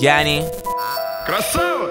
Яни. Красава!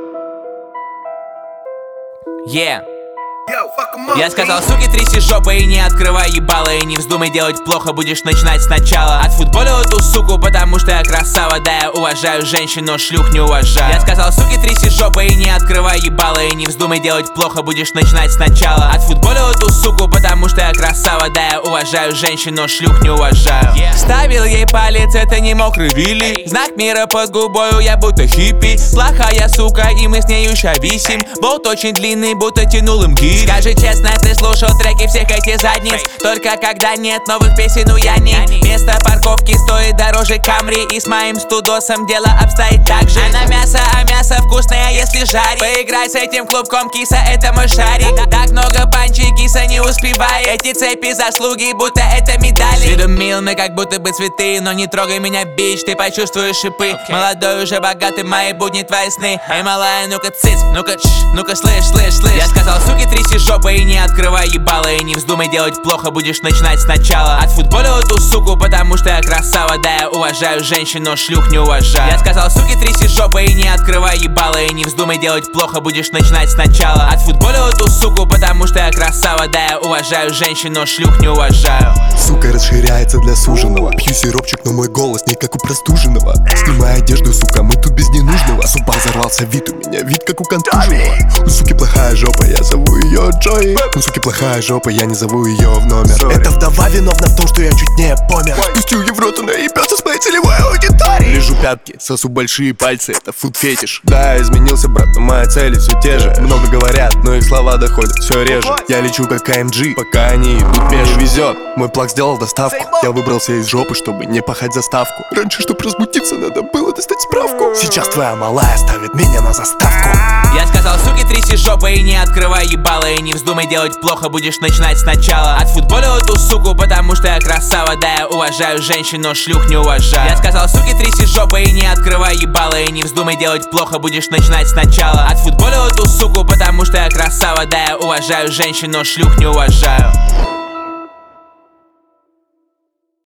Я сказал, суки, тряси жопой и не открывай ебало. И не вздумай делать плохо, будешь начинать сначала. Отфутболил эту суку, потому что я красава. Да, я уважаю женщин, но шлюх не уважаю. Я сказал, суки, тряси жопой и не открывай ебало. И не вздумай делать плохо, будешь начинать сначала. Отфутболил эту суку, потому что я красава. Да, я уважаю женщин, но шлюх не уважаю. Ставил ей палец, это не мокрый Вилли. Знак мира под губою, я будто хиппи. Плохая сука, и мы с нею ща висим. Болт очень длинный, будто тянул им гири. Скажи честно, ты слушал треки всех этих задниц. Только когда нет новых песен у Яни. Место парковки стоит дороже Камри. И с моим студосом дело обстоит так же. Она мясо, а мясо вкусное, если жарить. Поиграй с этим клубком, киса, это мой шарик. Так много панчей, киса, не успевай. Эти цепи заслуги, будто это медали. С виду мил, мы как будто бы цветы. Но не трогай меня, бич, ты почувствуешь шипы. Молодой, уже богатый, мои будни, твои сны. Эй, малая, ну-ка циц, ну-ка ну-ка слышь. Я сказал, суки, тряси жопой и не открывай ебало. И не вздумай делать плохо, будешь начинать сначала. Отфутболил эту суку, потому что я красава. Да, я уважаю женщин, но шлюх не уважаю. Я сказал, суки, тряси жопой и не открывай ебало. И не вздумай делать плохо, будешь начинать сначала. Отфутболил эту суку, потому что я красава. Да, я уважаю женщин, но шлюх не уважаю. Сука расширяется для суженого. Пью сиропчик, но мой голос не как у простуженного. Снимай одежду, сука, мы тут без ненужного. Суба взорвался, вид у меня, вид как у контуженного. У суки плохая жопа, я зову ее Джои. У суки плохая жопа, я не зову ее в номер. Эта вдова виновна в том, что я чуть не помер. Пустил ей в рот, она ебется с моей целевой аудиторией. Лежу пятки, сосу большие пальцы, это фуд-фетиш. Да, изменился, брат, но мои цели все те же. Много говорят, но их слова доходят все реже. Я лечу как КМГ, пока они идут меж. Везет, мой плаг сделал доставку. Я выбрался из жопы, чтобы не пахать заставку. Раньше, чтоб разбудиться, надо было достать справку. Сейчас твоя малая ставит меня на заставку. Я сказал, суки, тряси жопой и не открывай ебало. И не вздумай делать плохо, будешь начинать сначала. Отфутболил эту суку, потому что я красава. Да, я уважаю женщин, но шлюх не уважаю. Я сказал, суки, тряси жопой и не открывай ебало. И не вздумай делать плохо, будешь начинать сначала. Отфутболил эту суку, потому что я красава. Да, я уважаю женщин, но шлюх не уважаю.